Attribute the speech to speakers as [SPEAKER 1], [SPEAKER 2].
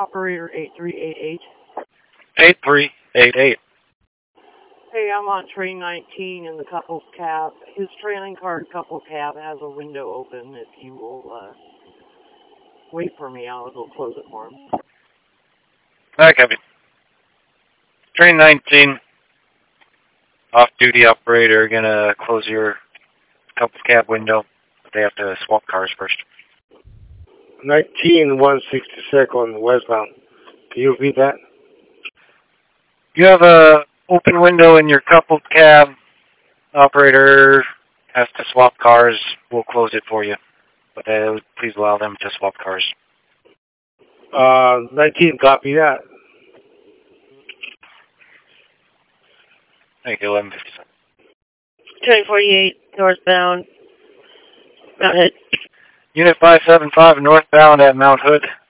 [SPEAKER 1] Operator 8388.
[SPEAKER 2] 8388.
[SPEAKER 1] Hey, I'm on train 19 in the couple's cab. His trailing car couple cab has a window open. If you will wait for me, I'll go close it for him.
[SPEAKER 2] Alright, copy. Train 19. Off-duty operator gonna close your couple's cab window. They have to swap cars first.
[SPEAKER 3] 19162nd westbound. Can you repeat that?
[SPEAKER 2] You have a open window in your couple's cab. Operator has to swap cars. We'll close it for you. But please allow them to swap cars.
[SPEAKER 3] 19, copy that.
[SPEAKER 2] Thank you, 1157.
[SPEAKER 4] Train 48, northbound. Mount Hood.
[SPEAKER 2] Unit 575 northbound at Mount Hood.